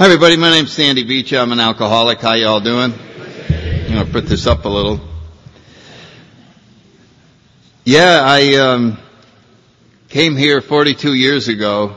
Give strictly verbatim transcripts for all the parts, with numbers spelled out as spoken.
Hi everybody, my name's Sandy Beach. I'm an alcoholic. How y'all doing? I'm going to put this up a little. Yeah, I um, came here forty-two years ago.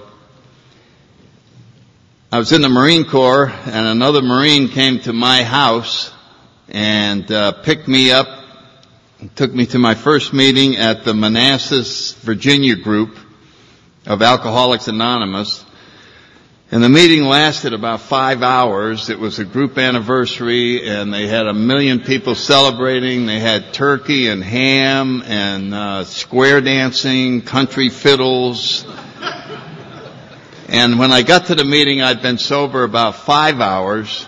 I was in the Marine Corps, and another Marine came to my house and uh, picked me up, took me to my first meeting at the Manassas, Virginia group of Alcoholics Anonymous. And the meeting lasted about five hours. It was a group anniversary, and they had a million people celebrating. They had turkey and ham and uh, square dancing, country fiddles. And when I got to the meeting, I'd been sober about five hours.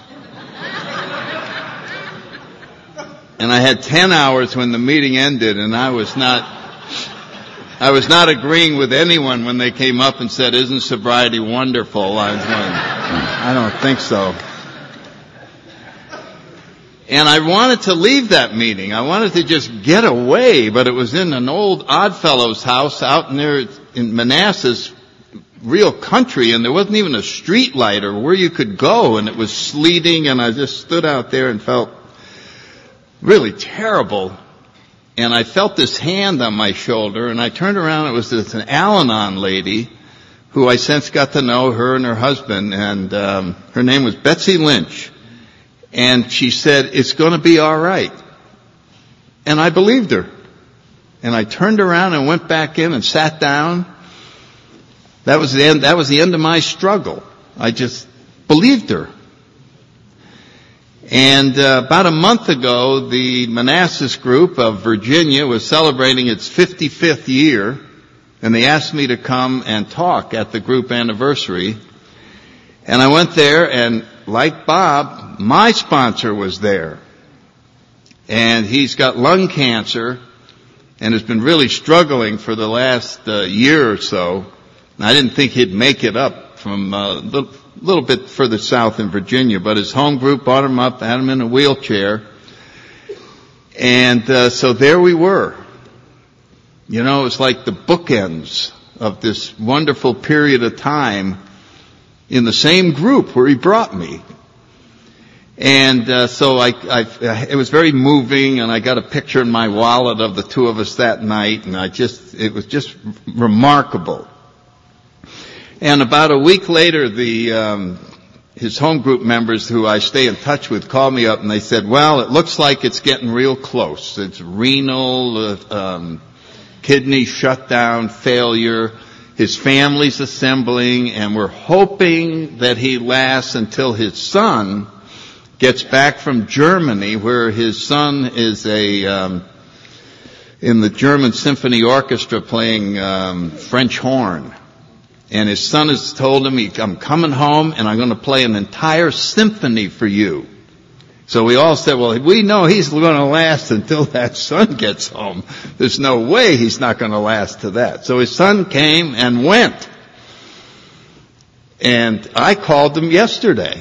And I had ten hours when the meeting ended, and I was not... I was not agreeing with anyone when they came up and said, "Isn't sobriety wonderful?" I was going, I don't think so. And I wanted to leave that meeting. I wanted to just get away, but it was in an old Oddfellows house out near in Manassas, real country, and there wasn't even a street light or where you could go, and it was sleeting, and I just stood out there and felt really terrible. And I felt this hand on my shoulder, and I turned around, it was this an Al-Anon lady, who I since got to know, her and her husband, and um, her name was Betsy Lynch. And she said, "It's going to be all right." And I believed her. And I turned around and went back in and sat down. That was the end, that was the end of my struggle. I just believed her. And uh, about a month ago, the Manassas group of Virginia was celebrating its fifty-fifth year, and they asked me to come and talk at the group anniversary. And I went there, and like Bob, my sponsor was there. And he's got lung cancer and has been really struggling for the last uh, year or so. And I didn't think he'd make it up from uh, the a little bit further south in Virginia, but his home group brought him up, had him in a wheelchair. And uh, so there we were. You know, it was like the bookends of this wonderful period of time in the same group where he brought me. And uh, so I, I, it was very moving, and I got a picture in my wallet of the two of us that night, and I just, it was just remarkable. And about a week later, the um, his home group members, who I stay in touch with, called me up and they said, "Well, it looks like it's getting real close. It's renal, uh, um, kidney shutdown, failure. His family's assembling, and we're hoping that he lasts until his son gets back from Germany, where his son is a um, in the German Symphony Orchestra playing um, French horn." And his son has told him, "I'm coming home and I'm going to play an entire symphony for you." So we all said, "Well, we know he's going to last until that son gets home. There's no way he's not going to last to that." So his son came and went. And I called him yesterday.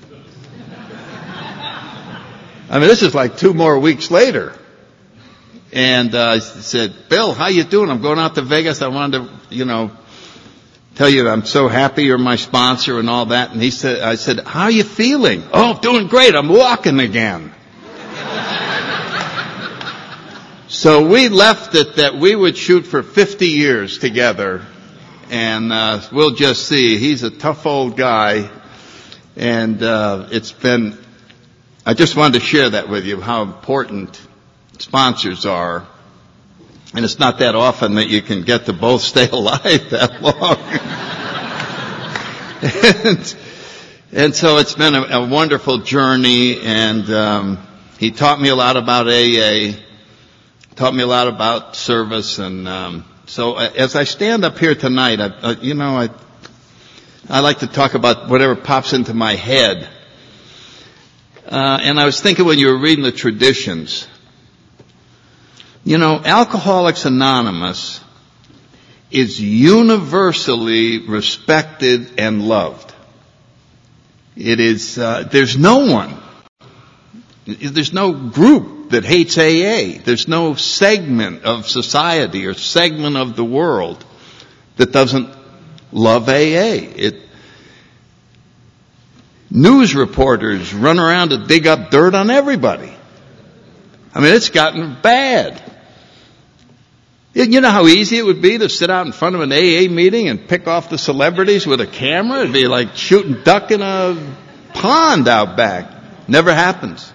I mean, this is like two more weeks later. And uh, I said, "Bill, how you doing? I'm going out to Vegas. I wanted to, you know, tell you that I'm so happy you're my sponsor and all that." And he said, I said, "How are you feeling?" "Oh, doing great. I'm walking again." So we left it that we would shoot for fifty years together. And uh, we'll just see. He's a tough old guy. And uh, it's been, I just wanted to share that with you, how important sponsors are. And it's not that often that you can get to both stay alive that long. and, and so it's been a, a wonderful journey, and um, he taught me a lot about A A, taught me a lot about service, and um, so as I stand up here tonight, I, uh, you know, I I like to talk about whatever pops into my head. Uh, and I was thinking when you were reading the traditions, you know, Alcoholics Anonymous is universally respected and loved. It is, uh, there's no one, there's no group that hates A A. There's no segment of society or segment of the world that doesn't love A A. It, News reporters run around to dig up dirt on everybody. I mean, it's gotten bad. You know how easy it would be to sit out in front of an A A meeting and pick off the celebrities with a camera? It'd be like shooting duck in a pond out back. Never happens.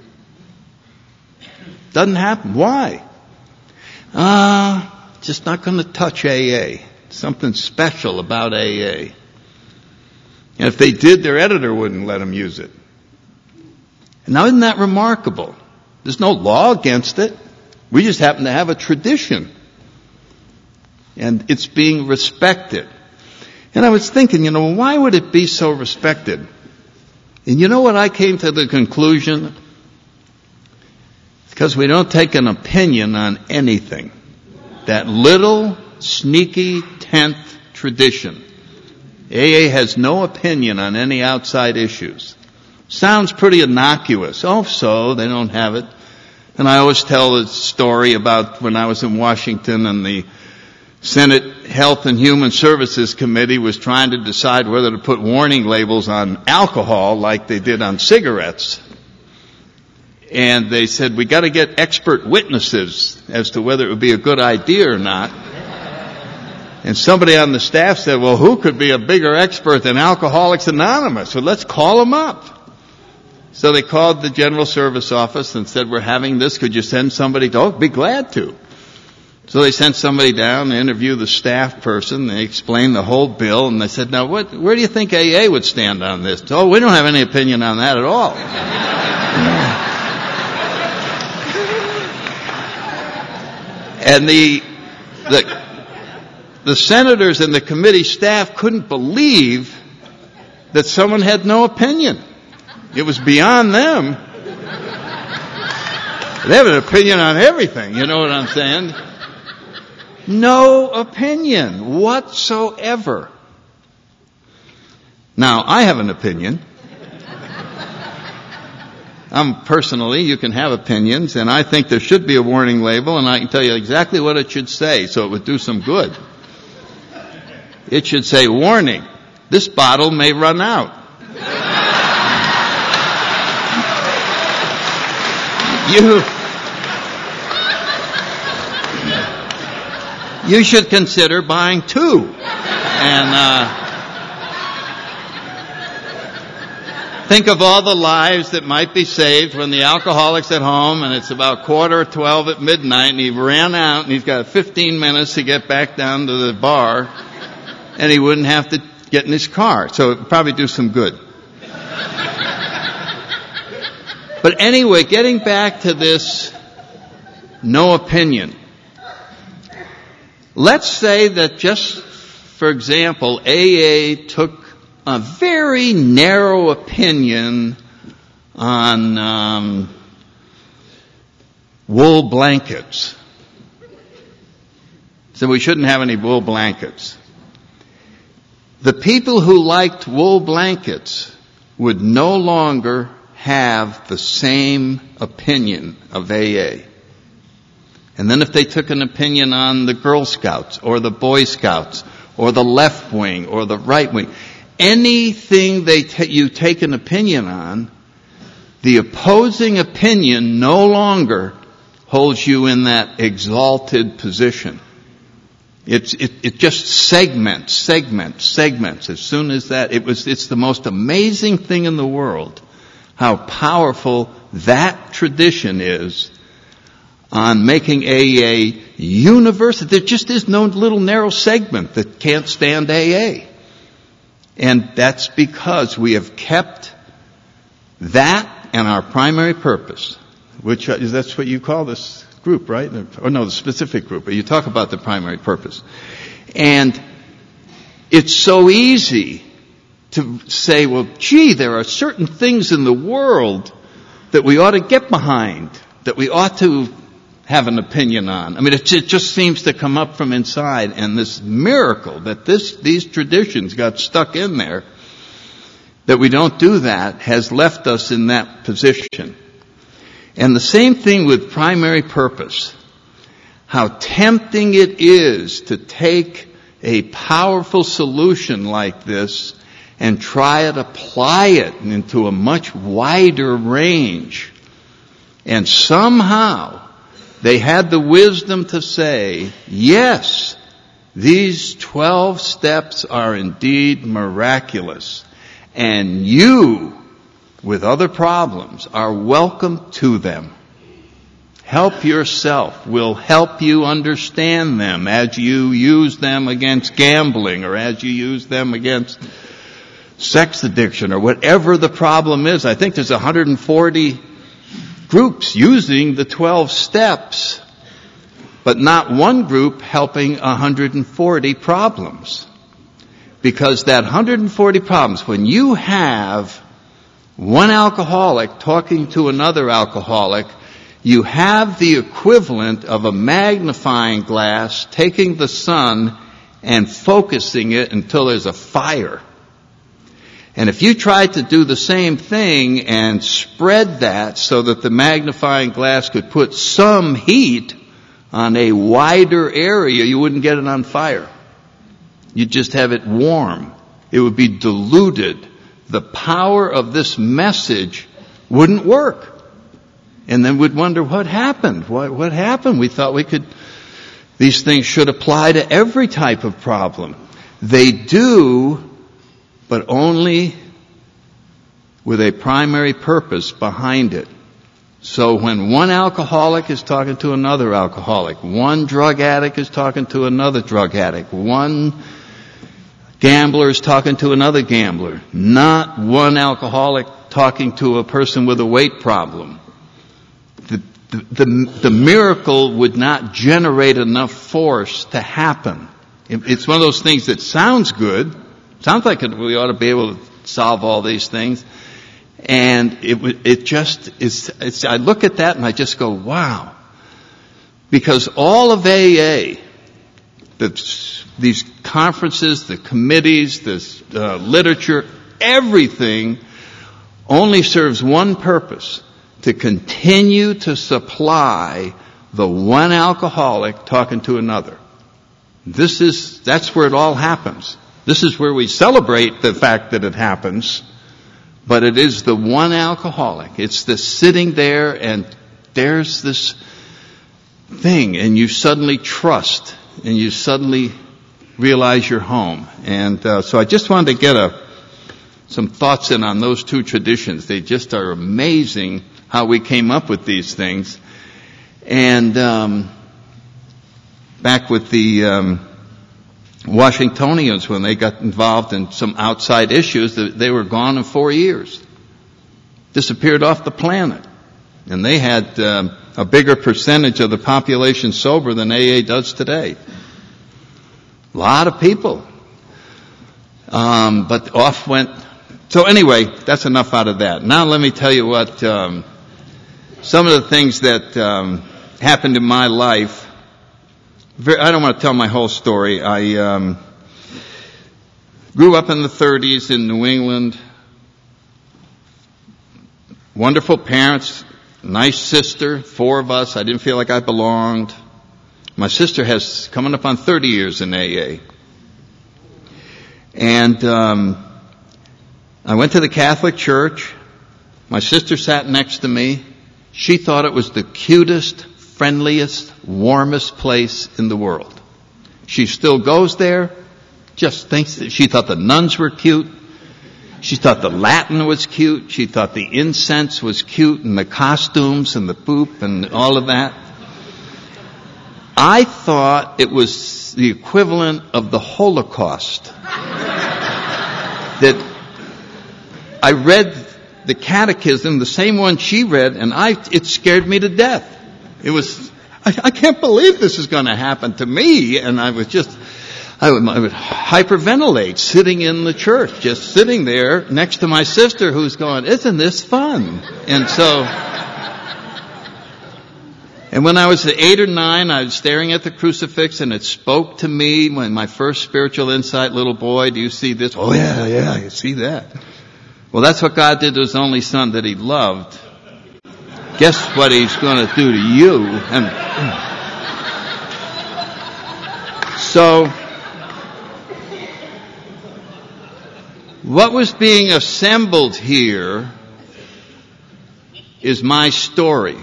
Doesn't happen. Why? Ah, uh, just not going to touch A A. Something special about A A. And if they did, their editor wouldn't let them use it. And now isn't that remarkable? There's no law against it. We just happen to have a tradition. And it's being respected. And I was thinking, you know, why would it be so respected? And you know what I came to the conclusion? Because we don't take an opinion on anything. That little, sneaky, tenth tradition. A A has no opinion on any outside issues. Sounds pretty innocuous. Oh, so they don't have it. And I always tell a story about when I was in Washington and the Senate Health and Human Services Committee was trying to decide whether to put warning labels on alcohol like they did on cigarettes. And they said, we got to get expert witnesses as to whether it would be a good idea or not. And somebody on the staff said, well, who could be a bigger expert than Alcoholics Anonymous? So let's call them up. So they called the General Service Office and said, we're having this. Could you send somebody? To, oh, be glad to. So they sent somebody down to interview the staff person. They explained the whole bill. And they said, now, what, where do you think A A would stand on this? Oh, we don't have any opinion on that at all. And the, the, the senators and the committee staff couldn't believe that someone had no opinion. It was beyond them. They have an opinion on everything, you know what I'm saying? No opinion whatsoever. Now, I have an opinion. I'm personally, you can have opinions, and I think there should be a warning label, and I can tell you exactly what it should say, so it would do some good. It should say, warning, this bottle may run out. You, you should consider buying two. And, uh, think of all the lives that might be saved when the alcoholic's at home and it's about quarter to twelve at midnight and he ran out and he's got fifteen minutes to get back down to the bar and he wouldn't have to get in his car. So it would probably do some good. But anyway, getting back to this no opinion. Let's say that just, for example, A A took a very narrow opinion on um, wool blankets. So we shouldn't have any wool blankets. The people who liked wool blankets would no longer have the same opinion of A A. And then if they took an opinion on the Girl Scouts or the Boy Scouts or the left wing or the right wing, anything they t- you take an opinion on, the opposing opinion no longer holds you in that exalted position. It's, it, it just segments, segments, segments. As soon as that, it was, it's the most amazing thing in the world how powerful that tradition is on making A A universal. There just is no little narrow segment that can't stand A A. And that's because we have kept that and our primary purpose, which is, that's what you call this group, right? Or no, the specific group, but you talk about the primary purpose. And it's so easy to say, well, gee, there are certain things in the world that we ought to get behind, that we ought to have an opinion on. I mean, it, it just seems to come up from inside, and this miracle that this, these traditions got stuck in there, that we don't do that, has left us in that position. And the same thing with primary purpose. How tempting it is to take a powerful solution like this and try to apply it into a much wider range. And somehow they had the wisdom to say, yes, these twelve steps are indeed miraculous. And you, with other problems, are welcome to them. Help yourself. We'll help you understand them as you use them against gambling or as you use them against sex addiction or whatever the problem is. I think there's one hundred forty groups using the twelve steps, but not one group helping one hundred forty problems. Because that one hundred forty problems, when you have one alcoholic talking to another alcoholic, you have the equivalent of a magnifying glass taking the sun and focusing it until there's a fire. And if you tried to do the same thing and spread that so that the magnifying glass could put some heat on a wider area, you wouldn't get it on fire. You'd just have it warm. It would be diluted. The power of this message wouldn't work. And then we'd wonder what happened. What, what happened? We thought we could, these things should apply to every type of problem. They do, but only with a primary purpose behind it. So when one alcoholic is talking to another alcoholic, one drug addict is talking to another drug addict, one gambler is talking to another gambler, not one alcoholic talking to a person with a weight problem, the, the, the, the miracle would not generate enough force to happen. It, it's one of those things that sounds good, sounds like it, we ought to be able to solve all these things. And it, it just is, it's, I look at that and I just go, wow. Because all of A A, the, these conferences, the committees, this uh, literature, everything only serves one purpose: to continue to supply the one alcoholic talking to another. This is, that's where it all happens. This is where we celebrate the fact that it happens. But it is the one alcoholic. It's the sitting there and there's this thing and you suddenly trust and you suddenly realize you're home. And uh, so I just wanted to get a, some thoughts in on those two traditions. They just are amazing how we came up with these things. And um, back with the um, Washingtonians, when they got involved in some outside issues, they were gone in four years. Disappeared off the planet. And they had um, a bigger percentage of the population sober than A A does today. A lot of people. Um, but off went. So anyway, that's enough out of that. Now let me tell you what, um, some of the things that um, happened in my life. I don't want to tell my whole story. I um, grew up in the thirties in New England. Wonderful parents, nice sister, four of us. I didn't feel like I belonged. My sister has coming up on thirty years in A A. And um, I went to the Catholic Church. My sister sat next to me. She thought it was the cutest, friendliest, warmest place in the world. She still goes there, just thinks that she thought the nuns were cute. She thought the Latin was cute. She thought the incense was cute and the costumes and the poop and all of that. I thought it was the equivalent of the Holocaust. That I read the catechism, the same one she read, and I, it scared me to death. It was, I, I can't believe this is going to happen to me. And I was just, I would, I would hyperventilate sitting in the church, just sitting there next to my sister who's going, isn't this fun? And so, and when I was eight or nine, I was staring at the crucifix and it spoke to me when my first spiritual insight, little boy, do you see this? Oh yeah, yeah, I see that. Well, that's what God did to his only son that he loved. Guess what he's going to do to you? And so, What was being assembled here is my story.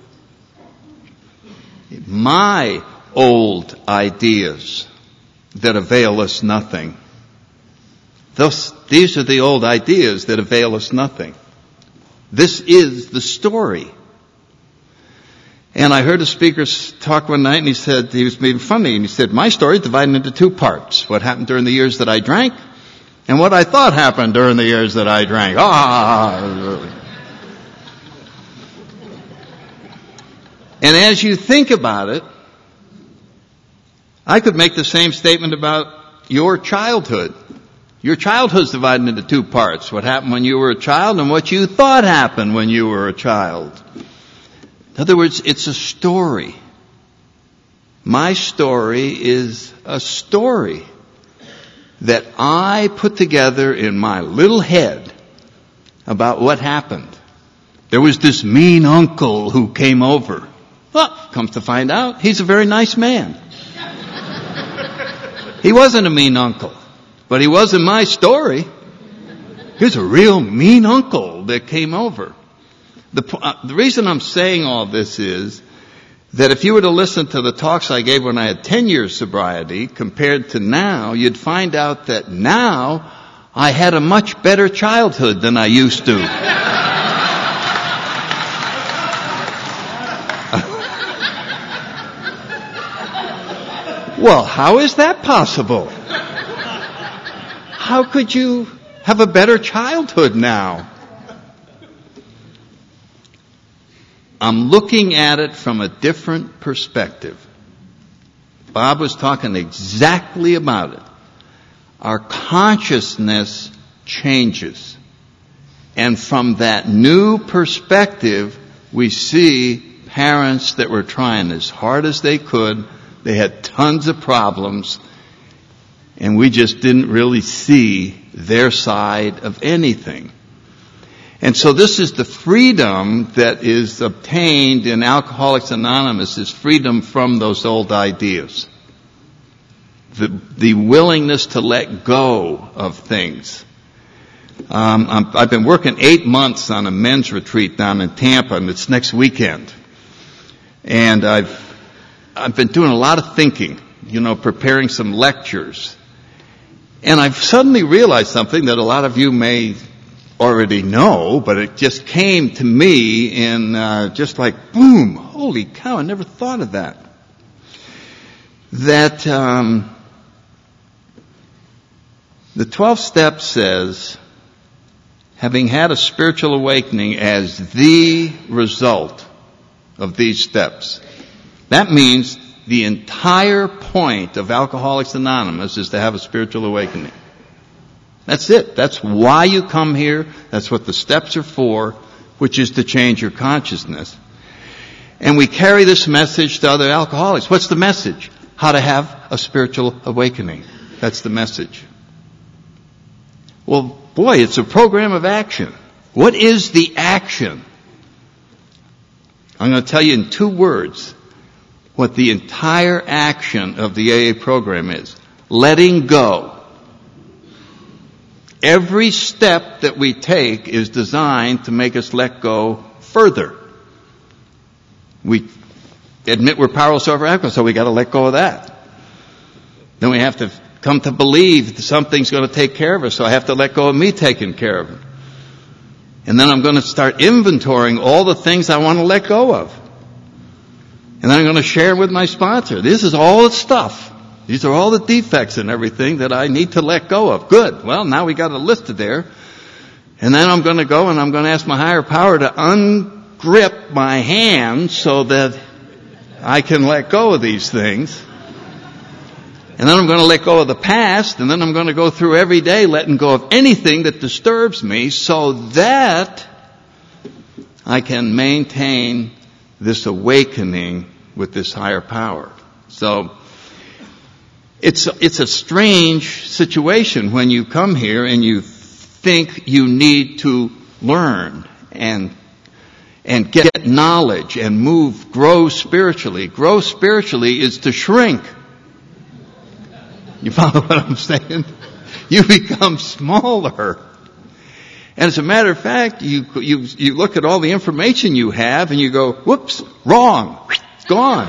My old ideas that avail us nothing. Thus, these are the old ideas that avail us nothing. This is the story. And I heard a speaker talk one night, and he said, he was making fun of me, and he said, my story is divided into two parts. What happened during the years that I drank, and what I thought happened during the years that I drank. Ah! And as you think about it, I could make the same statement about your childhood. Your childhood's divided into two parts. What happened when you were a child and what you thought happened when you were a child. In other words, it's a story. My story is a story that I put together in my little head about what happened. There was this mean uncle who came over. Well, comes to find out, he's a very nice man. He wasn't a mean uncle, but he was in my story. He was a real mean uncle that came over. The, uh, the reason I'm saying all this is that if you were to listen to the talks I gave when I had ten years sobriety compared to now, you'd find out that now I had a much better childhood than I used to. Well, how is that possible? How could you have a better childhood now? I'm looking at it from a different perspective. Bob was talking exactly about it. Our consciousness changes. And from that new perspective, we see parents that were trying as hard as they could. They had tons of problems, and we just didn't really see their side of anything. And so this is the freedom that is obtained in Alcoholics Anonymous, is freedom from those old ideas. The, the willingness to let go of things. Um, I'm, I've been working eight months on a men's retreat down in Tampa, and it's next weekend. And I've I've been doing a lot of thinking, you know, preparing some lectures. And I've suddenly realized something that a lot of you may already know, but it just came to me in uh, just like, boom, holy cow, I never thought of that. That um, the twelfth step says, having had a spiritual awakening as the result of these steps. That means the entire point of Alcoholics Anonymous is to have a spiritual awakening. That's it. That's why you come here. That's what the steps are for, which is to change your consciousness. And we carry this message to other alcoholics. What's the message? How to have a spiritual awakening. That's the message. Well, boy, it's a program of action. What is the action? I'm going to tell you in two words what the entire action of the A A program is. Letting go. Every step that we take is designed to make us let go further. We admit we're powerless over alcohol, so we got to let go of that. Then we have to come to believe that something's going to take care of us, so I have to let go of me taking care of it. And then I'm going to start inventorying all the things I want to let go of. And then I'm going to share with my sponsor. This is all the stuff. These are all the defects and everything that I need to let go of. Good. Well, now we got it listed there. And then I'm going to go and I'm going to ask my higher power to ungrip my hand so that I can let go of these things. And then I'm going to let go of the past. And then I'm going to go through every day letting go of anything that disturbs me so that I can maintain this awakening with this higher power. So it's it's a strange situation when you come here and you think you need to learn and and get knowledge and move, grow spiritually. Grow spiritually is to shrink. You follow what I'm saying? You become smaller. And as a matter of fact, you, you, you look at all the information you have and you go, whoops, wrong, gone.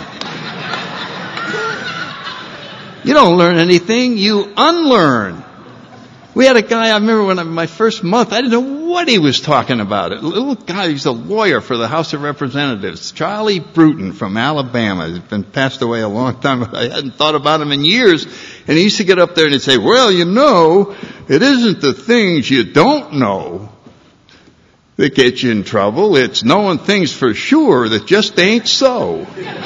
You don't learn anything, you unlearn. We had a guy, I remember when I, my first month, I didn't know what he was talking about. A little guy, he's a lawyer for the House of Representatives, Charlie Bruton from Alabama. He's been passed away a long time, but I hadn't thought about him in years. And he used to get up there and he'd say, well, you know, it isn't the things you don't know that get you in trouble. It's knowing things for sure that just ain't so.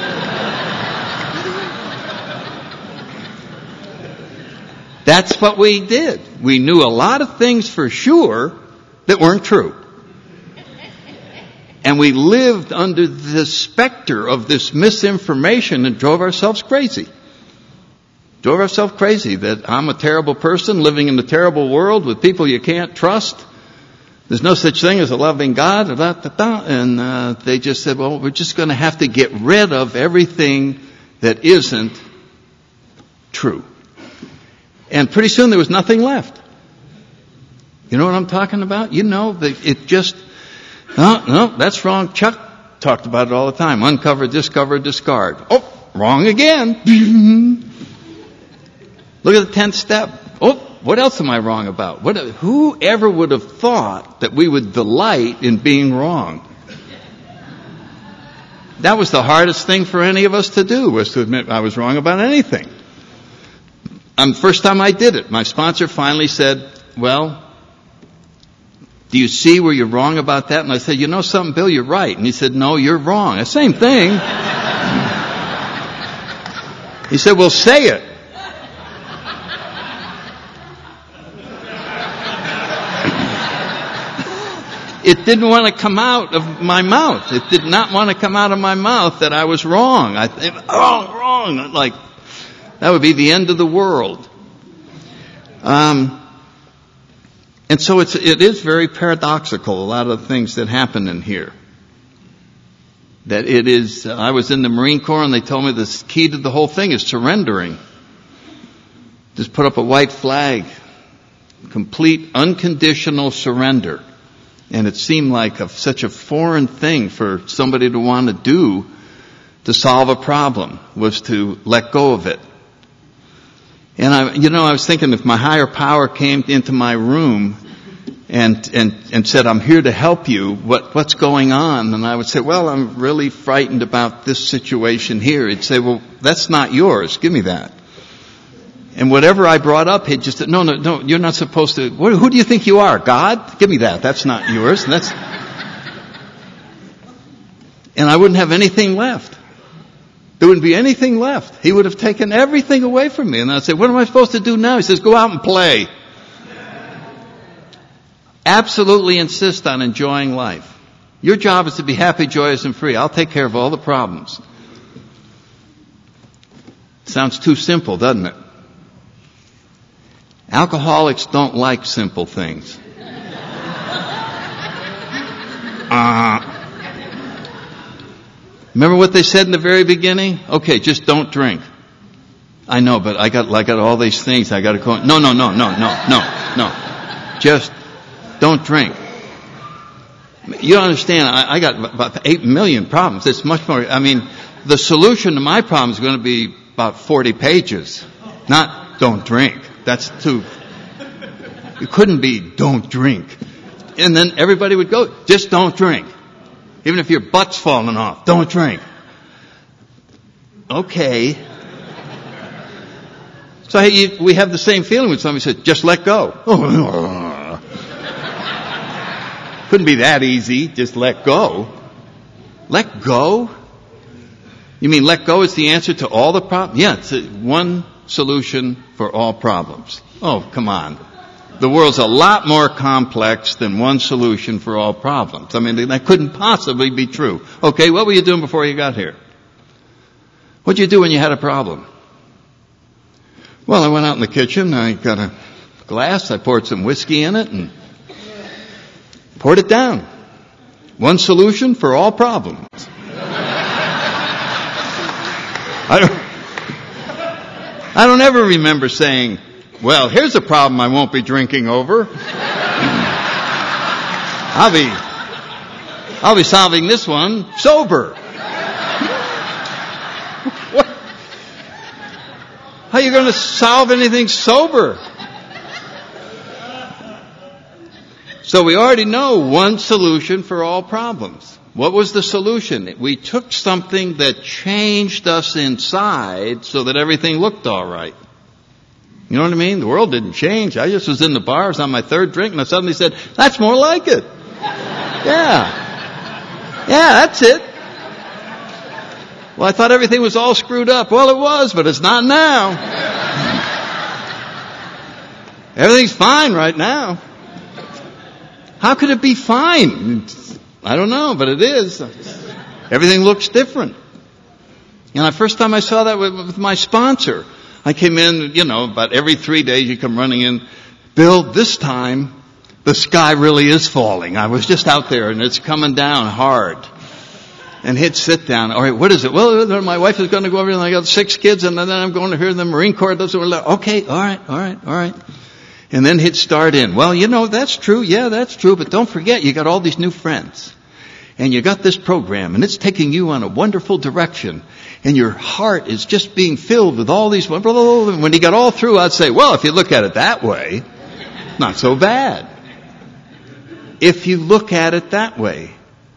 That's what we did. We knew a lot of things for sure that weren't true. And we lived under the specter of this misinformation and drove ourselves crazy. Drove ourselves crazy that I'm a terrible person living in a terrible world with people you can't trust. There's no such thing as a loving God. Da, da, da, and uh, they just said, well, we're just going to have to get rid of everything that isn't true. And pretty soon there was nothing left. You know what I'm talking about? You know, that it just, no, no, that's wrong. Chuck talked about it all the time. Uncover, discover, discard. Oh, wrong again. Look at the tenth step. Oh, what else am I wrong about? What, who ever would have thought that we would delight in being wrong? That was the hardest thing for any of us to do, was to admit I was wrong about anything. Um, first time I did it, my sponsor finally said, well, do you see where you're wrong about that? And I said, you know something, Bill, you're right. And he said, no, you're wrong. The same thing. He said, well, say it. It didn't want to come out of my mouth. It did not want to come out of my mouth that I was wrong. I think, oh, wrong. Like, that would be the end of the world. Um, and so it's, it is very paradoxical, a lot of the things that happen in here. That it is, I was in the Marine Corps and they told me the key to the whole thing is surrendering. Just put up a white flag. Complete unconditional surrender. And it seemed like a, such a foreign thing for somebody to want to do to solve a problem, was to let go of it. And I, you know, I was thinking if my higher power came into my room and, and, and said, I'm here to help you, what, what's going on? And I would say, well, I'm really frightened about this situation here. He'd say, well, that's not yours. Give me that. And whatever I brought up, he'd just say, no, no, no, you're not supposed to, what, who do you think you are? God? Give me that. That's not yours. And that's, and I wouldn't have anything left. There wouldn't be anything left. He would have taken everything away from me. And I'd say, what am I supposed to do now? He says, go out and play. Absolutely insist on enjoying life. Your job is to be happy, joyous, and free. I'll take care of all the problems. Sounds too simple, doesn't it? Alcoholics don't like simple things. Uh, Remember what they said in the very beginning? Okay, just don't drink. I know, but I got, I got all these things I got to go. No, no, no, no, no, no, no. Just don't drink. You don't understand. I, I got about eight million problems. It's much more. I mean, the solution to my problem is going to be about forty pages. Not don't drink. That's too. It couldn't be don't drink. And then everybody would go, just don't drink. Even if your butt's falling off, don't drink. Okay. So hey, we have the same feeling when somebody says, just let go. Couldn't be that easy, just let go. Let go? You mean let go is the answer to all the problems? Yeah, it's one solution for all problems. Oh, come on. The world's a lot more complex than one solution for all problems. I mean, that couldn't possibly be true. Okay, what were you doing before you got here? What'd you do when you had a problem? Well, I went out in the kitchen, I got a glass, I poured some whiskey in it and poured it down. One solution for all problems. I don't, I don't ever remember saying, Well, here's a problem I won't be drinking over. I'll be, I'll be solving this one sober. What? How are you going to solve anything sober? So we already know one solution for all problems. What was the solution? We took something that changed us inside so that everything looked all right. You know what I mean? The world didn't change. I just was in the bars on my third drink and I suddenly said, that's more like it. Yeah. Yeah, that's it. Well, I thought everything was all screwed up. Well, it was, but it's not now. Everything's fine right now. How could it be fine? I don't know, but it is. Everything looks different. And the first time I saw that with my sponsor, I came in, you know, about every three days you come running in. Bill, this time the sky really is falling. I was just out there and it's coming down hard. And he'd sit down. All right, what is it? Well, my wife is going to go over and I got six kids and then I'm going to hear the Marine Corps does it. Okay, all right, all right, all right. And then he'd start in. Well, you know, that's true. Yeah, that's true. But don't forget, you got all these new friends. And you got this program and it's taking you on a wonderful direction. And your heart is just being filled with all these. When he got all through, I'd say, well, if you look at it that way, not so bad. If you look at it that way.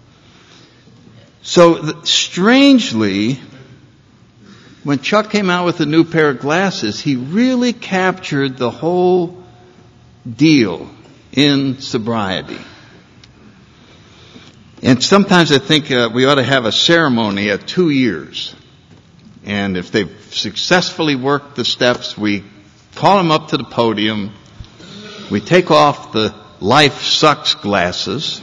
So strangely, when Chuck came out with a new pair of glasses, he really captured the whole deal in sobriety. And sometimes I think uh, we ought to have a ceremony at two years. And if they've successfully worked the steps, we call them up to the podium. We take off the life sucks glasses.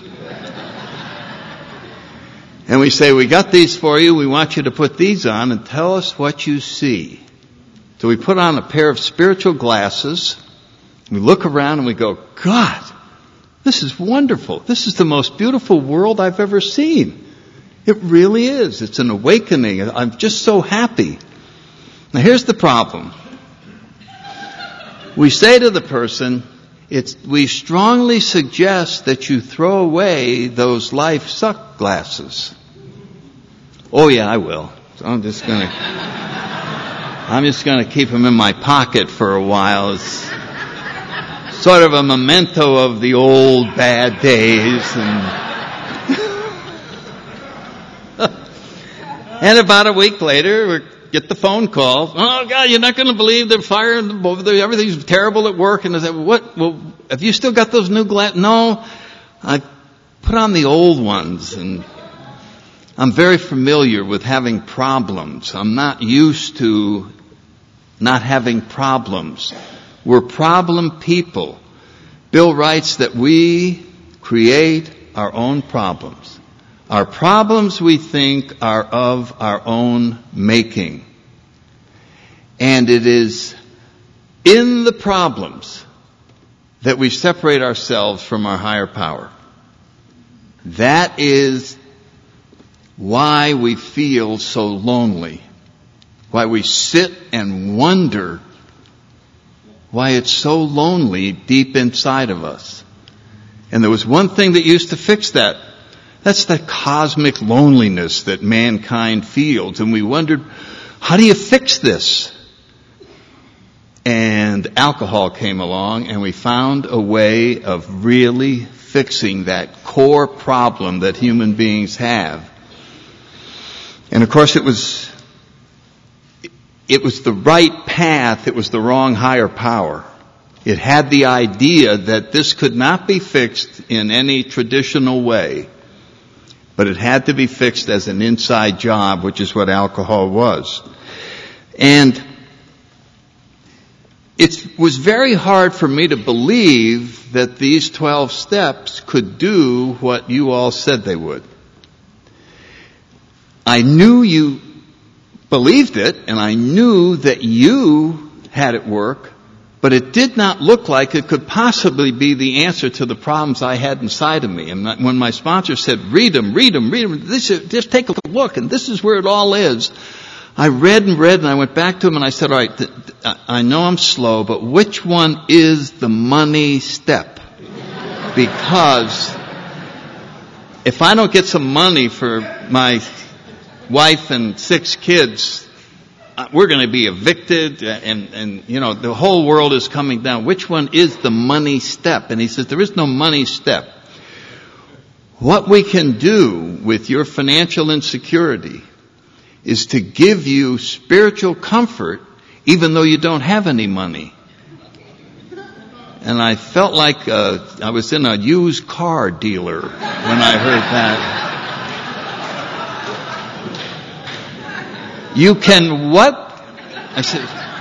And we say, we got these for you. We want you to put these on and tell us what you see. So we put on a pair of spiritual glasses. We look around and we go, God, this is wonderful. This is the most beautiful world I've ever seen. It really is. It's an awakening. I'm just so happy. Now here's the problem. We say to the person, it's, we strongly suggest that you throw away those life suck glasses. Oh yeah, I will. So I'm just gonna, I'm just gonna keep them in my pocket for a while. It's sort of a memento of the old bad days. And, and about a week later, we get the phone call. Oh God, you're not going to believe they're firing. Everything's terrible at work. And I said, what? Well, have you still got those new glasses? No, I put on the old ones, and I'm very familiar with having problems. I'm not used to not having problems. We're problem people. Bill writes that we create our own problems. Our problems, we think, are of our own making. And it is in the problems that we separate ourselves from our higher power. That is why we feel so lonely. Why we sit and wonder why it's so lonely deep inside of us. And there was one thing that used to fix that. That's the cosmic loneliness that mankind feels. And we wondered, how do you fix this? And alcohol came along and we found a way of really fixing that core problem that human beings have. And of course it was, it was the right path, it was the wrong higher power. It had the idea that this could not be fixed in any traditional way. But it had to be fixed as an inside job, which is what alcohol was. And it was very hard for me to believe that these twelve steps could do what you all said they would. I knew you believed it, and I knew that you had it work, but it did not look like it could possibly be the answer to the problems I had inside of me. And when my sponsor said, read them, read them, read them, this is, just take a look, and this is where it all is, I read and read and I went back to him and I said, all right, th- th- I know I'm slow, but which one is the money step? Because if I don't get some money for my wife and six kids, we're going to be evicted and, and, you know, the whole world is coming down. Which one is the money step? And he says, there is no money step. What we can do with your financial insecurity is to give you spiritual comfort even though you don't have any money. And I felt like uh, I was in a used car dealer when I heard that. You can what? I said,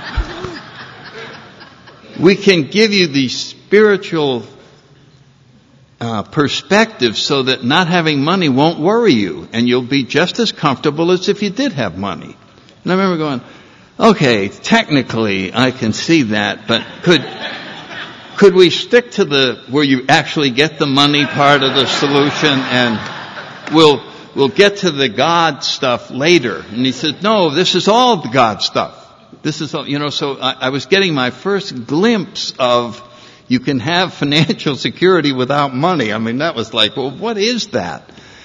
we can give you the spiritual Uh, perspective so that not having money won't worry you and you'll be just as comfortable as if you did have money. And I remember going, okay, technically I can see that, but could could we stick to the where you actually get the money part of the solution and we'll we'll get to the God stuff later. And he said, no, this is all the God stuff. This is all, you know, so I, I was getting my first glimpse of you can have financial security without money. I mean, that was like, well, what is that?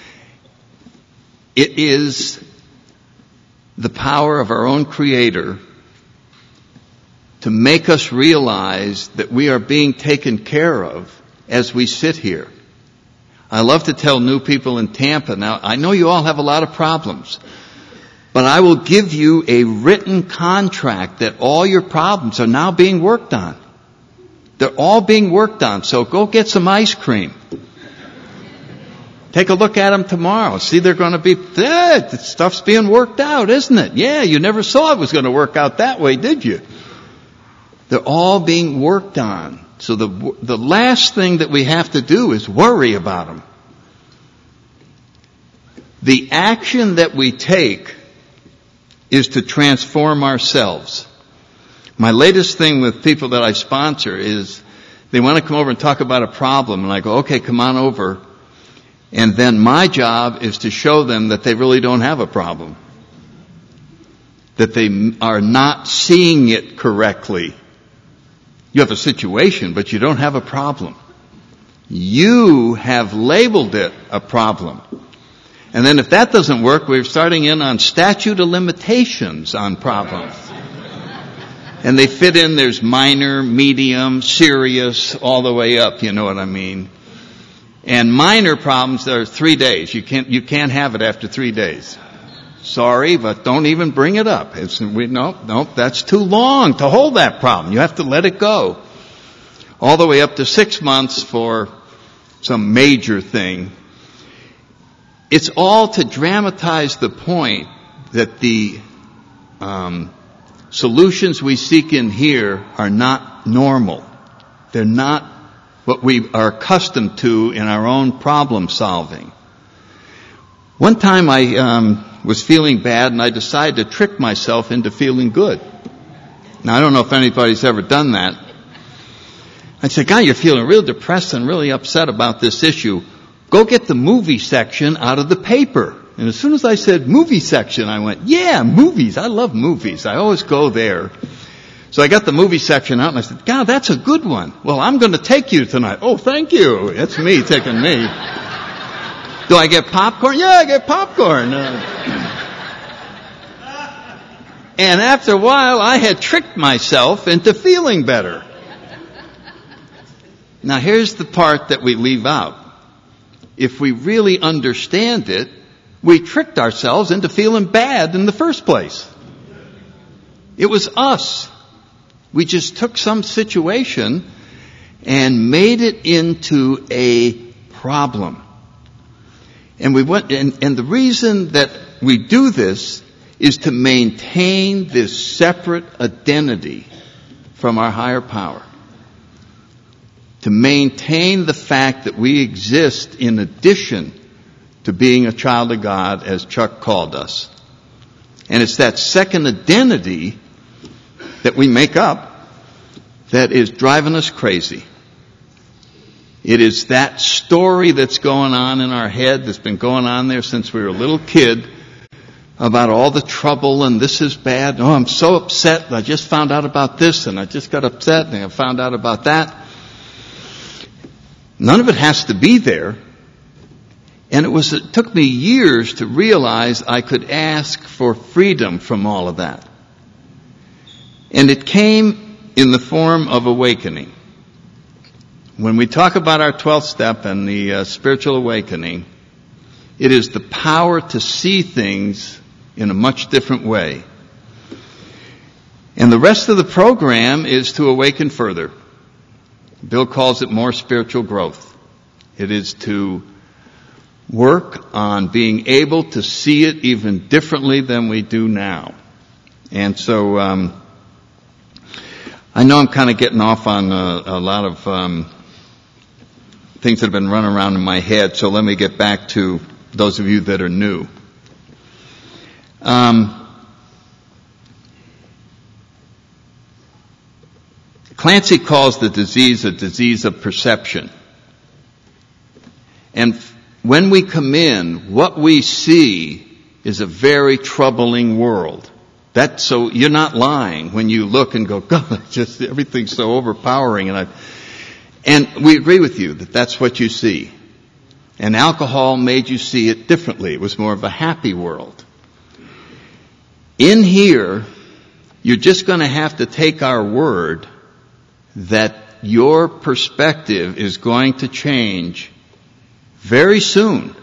It is the power of our own Creator to make us realize that we are being taken care of as we sit here. I love to tell new people in Tampa, now, I know you all have a lot of problems, but I will give you a written contract that all your problems are now being worked on. They're all being worked on, so go get some ice cream. Take a look at them tomorrow. See, they're going to be, eh, the stuff's being worked out, isn't it? Yeah, you never saw it was going to work out that way, did you? They're all being worked on. So the the last thing that we have to do is worry about them. The action that we take is to transform ourselves. My latest thing with people that I sponsor is they want to come over and talk about a problem, and I go, okay, come on over. And then my job is to show them that they really don't have a problem. That they are not seeing it correctly. You have a situation, but you don't have a problem. You have labeled it a problem. And then if that doesn't work, we're starting in on statute of limitations on problems. And they fit in, there's minor, medium, serious, all the way up, you know what I mean. And minor problems, there are three days. You can't, you can't have it after three days. Sorry, but don't even bring it up. It's, we, no, no, that's too long to hold that problem. You have to let it go. All the way up to six months for some major thing. It's all to dramatize the point that the um, solutions we seek in here are not normal. They're not what we are accustomed to in our own problem solving. One time I um, was feeling bad and I decided to trick myself into feeling good. Now I don't know if anybody's ever done that. I said, God, you're feeling real depressed and really upset about this issue. Go get the movie section out of the paper. And as soon as I said movie section, I went, yeah, movies. I love movies. I always go there. So I got the movie section out and I said, God, that's a good one. Well, I'm going to take you tonight. Oh, thank you. It's me taking me. Do I get popcorn? Yeah, I get popcorn. Uh, and after a while, I had tricked myself into feeling better. Now, here's the part that we leave out. If we really understand it, we tricked ourselves into feeling bad in the first place. It was us. We just took some situation and made it into a problem. And we went, and, and the reason that we do this is to maintain this separate identity from our higher power. To maintain the fact that we exist in addition to being a child of God, as Chuck called us. And it's that second identity that we make up that is driving us crazy. It is that story that's going on in our head, that's been going on there since we were a little kid, about all the trouble and this is bad. Oh, I'm so upset. I just found out about this and I just got upset and I found out about that. None of it has to be there. And it was, it took me years to realize I could ask for freedom from all of that. And it came in the form of awakening. When we talk about our twelfth step and the uh, spiritual awakening, it is the power to see things in a much different way. And the rest of the program is to awaken further. Bill calls it more spiritual growth. It is to work on being able to see it even differently than we do now. And so um, I know I'm kind of getting off on a, a lot of um, things that have been running around in my head, so let me get back to those of you that are new. Um, Clancy calls the disease a disease of perception. And when we come in, what we see is a very troubling world. That, so you're not lying when you look and go, God, just everything's so overpowering. And I, and we agree with you that that's what you see. And alcohol made you see it differently. It was more of a happy world. In here, you're just going to have to take our word that your perspective is going to change very soon,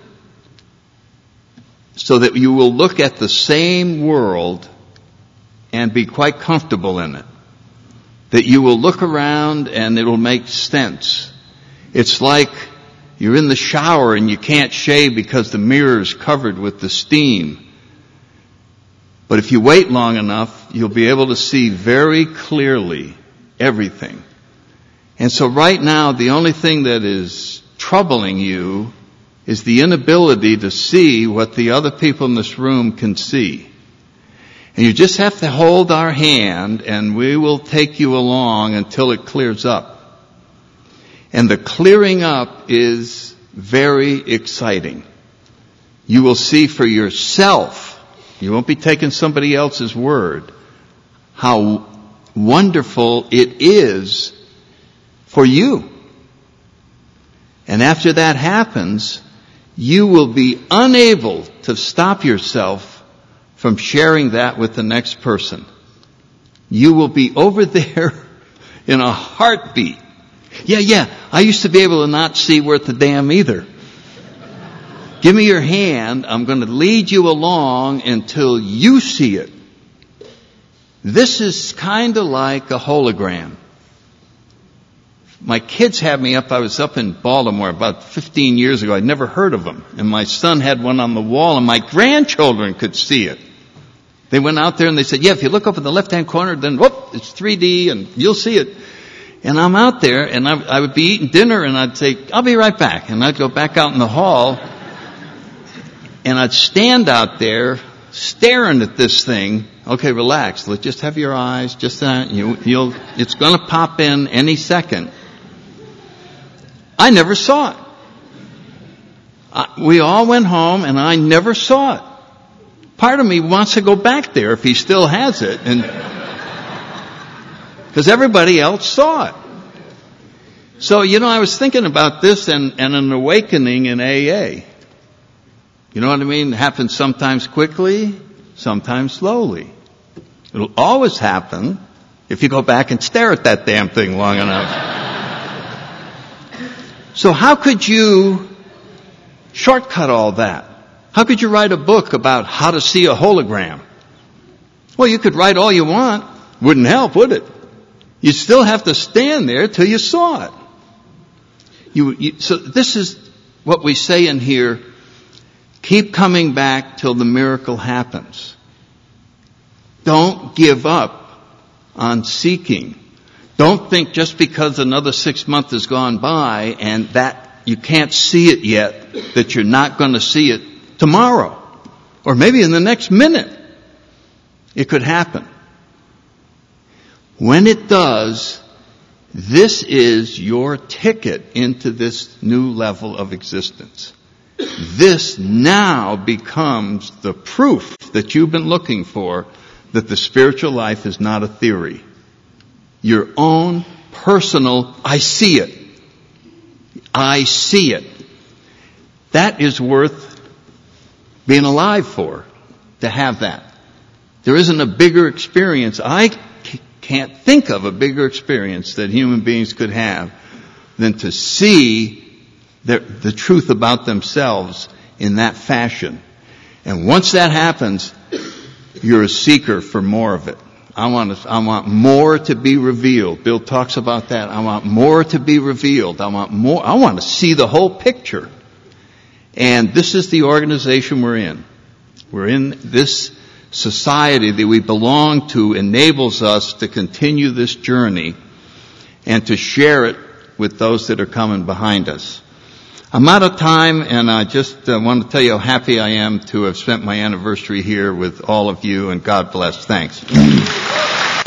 so that you will look at the same world and be quite comfortable in it. That you will look around and it'll make sense. It's like you're in the shower and you can't shave because the mirror is covered with the steam. But if you wait long enough, you'll be able to see very clearly everything. And so right now, the only thing that is troubling you is the inability to see what the other people in this room can see. And you just have to hold our hand and we will take you along until it clears up. And the clearing up is very exciting. You will see for yourself, you won't be taking somebody else's word, how wonderful it is for you. And after that happens, you will be unable to stop yourself from sharing that with the next person. You will be over there in a heartbeat. Yeah, yeah, I used to be able to not see worth a damn either. Give me your hand. I'm going to lead you along until you see it. This is kind of like a hologram. My kids had me up. I was up in Baltimore about fifteen years ago. I'd never heard of them. And my son had one on the wall, and my grandchildren could see it. They went out there and they said, yeah, if you look up in the left-hand corner, then whoop, it's three D and you'll see it. And I'm out there and I, I would be eating dinner and I'd say, I'll be right back. And I'd go back out in the hall and I'd stand out there staring at this thing. Okay, relax. Let's just have your eyes. Just that. You, you'll, it's going to pop in any second. I never saw it. I, we all went home and I never saw it. Part of me wants to go back there if he still has it, and because everybody else saw it. So, you know, I was thinking about this and, and an awakening in A A. You know what I mean? It happens sometimes quickly, sometimes slowly. It'll always happen if you go back and stare at that damn thing long enough. So how could you shortcut all that? How could you write a book about how to see a hologram? Well, you could write all you want. Wouldn't help, would it? You'd still have to stand there till you saw it. You, you, so this is what we say in here. Keep coming back till the miracle happens. Don't give up on seeking. Don't think just because another six months has gone by and that you can't see it yet, that you're not going to see it tomorrow. Or maybe in the next minute. It could happen. When it does, this is your ticket into this new level of existence. this now becomes the proof that you've been looking for that the spiritual life is not a theory. Your own personal, I see it. I see it. That is worth being alive for, to have that. There isn't a bigger experience. I c- can't think of a bigger experience that human beings could have than to see the, the truth about themselves in that fashion. And once that happens, you're a seeker for more of it. I want to, I want more to be revealed. Bill talks about that. I want more to be revealed. I want more. I want to see the whole picture. And this is the organization we're in. We're in this society that we belong to enables us to continue this journey and to share it with those that are coming behind us. I'm out of time, and I just uh, want to tell you how happy I am to have spent my anniversary here with all of you, and God bless. Thanks.